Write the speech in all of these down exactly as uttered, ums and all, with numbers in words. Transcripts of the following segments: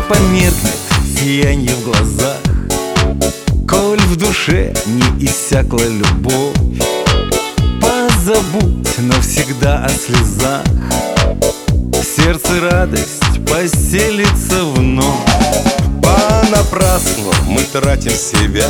померкнет сиянье в глазах, коль в душе не иссякла любовь. Позабудь навсегда о слезах, в сердце радость поселится вновь. Понапрасну мы тратим себя,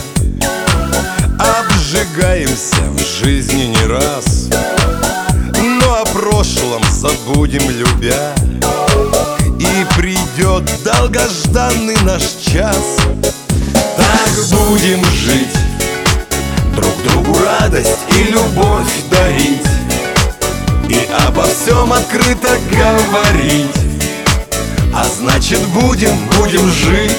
обжигаемся в жизни не раз, но о прошлом забудем, любя, и придет долгожданный наш час. Так будем жить, друг другу радость и любовь дарить, и обо всем открыто говорить. А значит, будем, будем жить.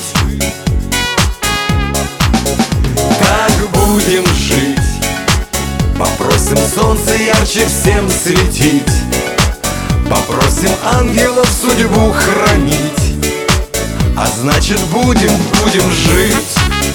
Как будем жить? Попросим солнце ярче всем светить, попросим ангелов судьбу хранить. А значит, будем, будем жить.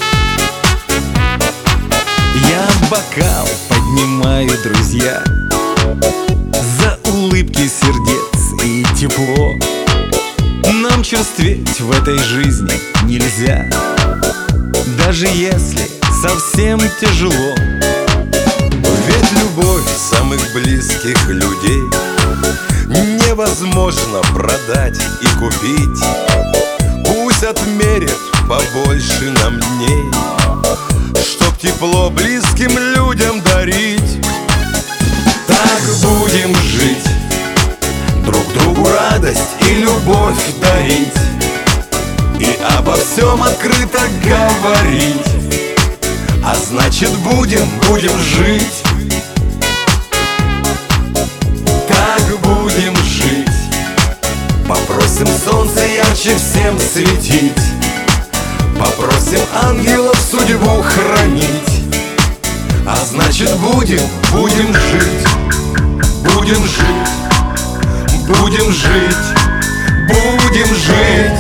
Я бокал поднимаю, друзья, за улыбки сердец и тепло. Нам черстветь в этой жизни нельзя, даже если совсем тяжело. Ведь любовь самых близких людей невозможно продать и купить. Пусть отмерят побольше нам дней, чтоб тепло близким людям дарить. Так будем жить, друг другу радость и любовь дарить, и обо всем открыто говорить. А значит, будем, будем жить. Так будем жить. Попросим солнце ярче всем светить, попросим ангелов судьбу хранить. А значит, будем, будем жить. Будем жить, будем жить, будем жить.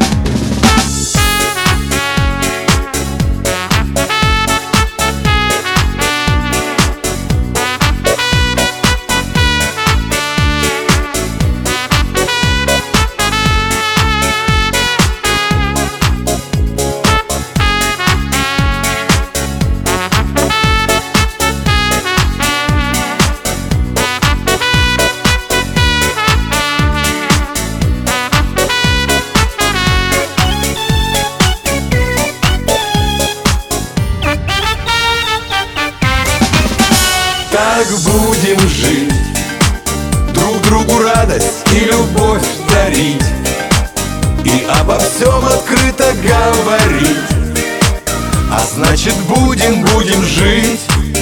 Так будем жить, друг другу радость и любовь дарить, и обо всем открыто говорить. А значит, будем, будем жить.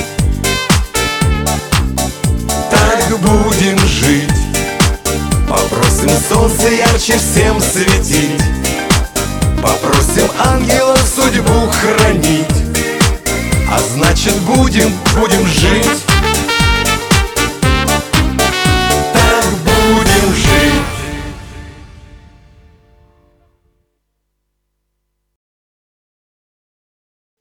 Так будем жить. Попросим солнце ярче всем светить, попросим ангелов судьбу хранить. А значит, будем, будем жить.